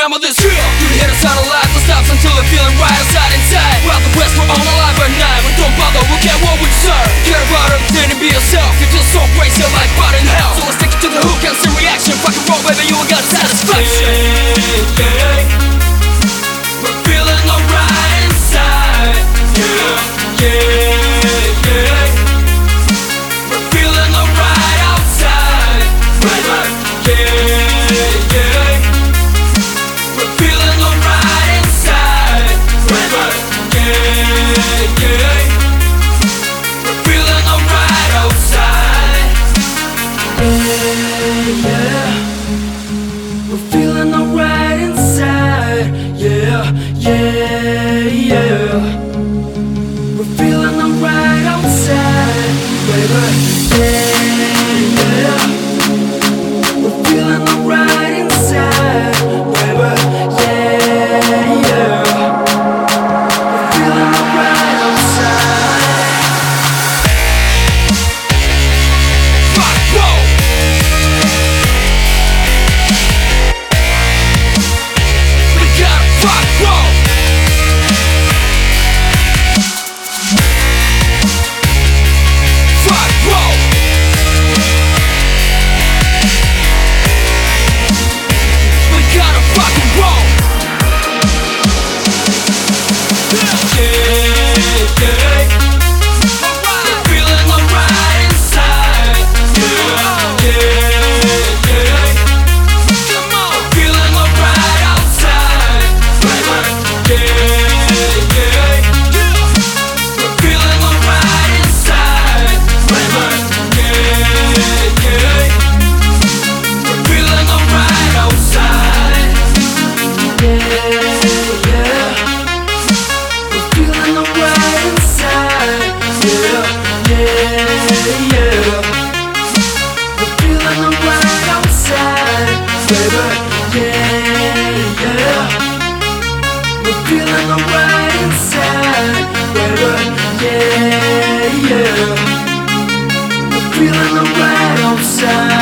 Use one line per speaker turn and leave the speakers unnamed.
remember this. You hear the sound of life, the stops until we're feeling right outside inside. While the rest we're all alive at night. But don't bother, we'll get what we deserve. Care about everything and be yourself. You're just so crazy like bad in hell. So let's take it to the hook and see reaction. Rock and roll, baby, you ain't got satisfaction. We're feeling alright inside. Yeah, yeah, yeah. We're feeling alright outside. Right, right, yeah, yeah. We're feeling alright inside. Right, right, yeah, yeah. We're feeling alright outside. Yeah, yeah. We're feeling alright inside. Yeah, yeah, yeah. We're feeling alright outside, baby. Yeah, yeah. We're feeling alright inside, baby. Yeah, yeah. We're feeling alright outside. Rock, roll. We gotta rock, roll. Rock, roll. We gotta rock and roll. Yeah, yeah. We're feeling alright inside. Yeah, yeah, yeah. Come on. We're feeling alright outside. Yeah, yeah. We're feeling alright inside. Yeah, yeah. We're feeling alright outside. Yeah, yeah. We're feeling alright inside. Yeah, yeah, yeah. We're feeling alright outside, baby. Yeah, yeah. We're feeling alright inside, baby. Yeah, yeah. We're feeling alright outside.